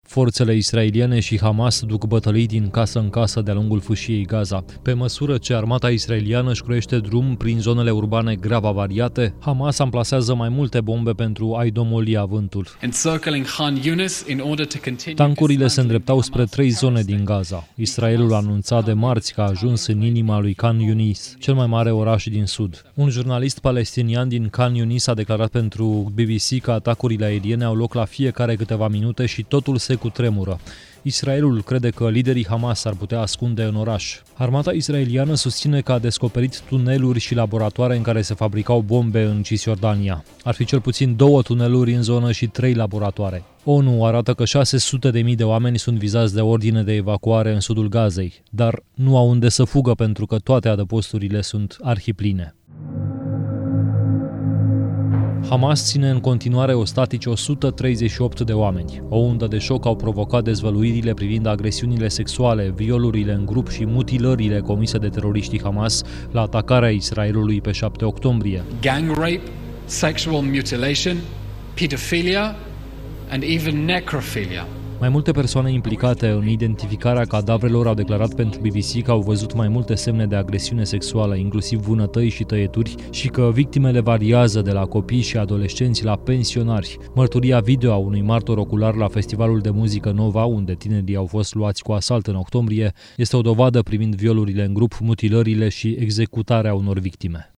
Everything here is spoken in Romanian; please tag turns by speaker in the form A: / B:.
A: Forțele israeliene și Hamas duc bătălii din casă în casă de-a lungul fâșiei Gaza. Pe măsură ce armata israeliană își croiește drum prin zonele urbane grav avariate, Hamas amplasează mai multe bombe pentru a-i domoli avântul. Tancurile se îndreptau spre 3 zone din Gaza. Israelul a anunțat de marți că a ajuns în inima lui Khan Yunis, cel mai mare oraș din sud. Un jurnalist palestinian din Khan Yunis a declarat pentru BBC că atacurile aeriene au loc la fiecare câteva minute și totul se cutremură. Israelul crede că liderii Hamas s-ar putea ascunde în oraș. Armata israeliană susține că a descoperit tuneluri și laboratoare în care se fabricau bombe în Cisjordania. Ar fi cel puțin 2 tuneluri în zonă și 3 laboratoare. ONU arată că 600.000 de oameni sunt vizați de ordine de evacuare în sudul Gazei, dar nu au unde să fugă pentru că toate adăposturile sunt arhipline. Hamas ține în continuare ostatici 138 de oameni. O undă de șoc au provocat dezvăluirile privind agresiunile sexuale, violurile în grup și mutilările comise de teroriștii Hamas la atacarea Israelului pe 7 octombrie.
B: Gang rape, sexual mutilation, pedophilia and even necrophilia.
A: Mai multe persoane implicate în identificarea cadavrelor au declarat pentru BBC că au văzut mai multe semne de agresiune sexuală, inclusiv vânătăi și tăieturi, și că victimele variază de la copii și adolescenți la pensionari. Mărturia video a unui martor ocular la festivalul de muzică Nova, unde tinerii au fost luați cu asalt în octombrie, este o dovadă privind violurile în grup, mutilările și executarea unor victime.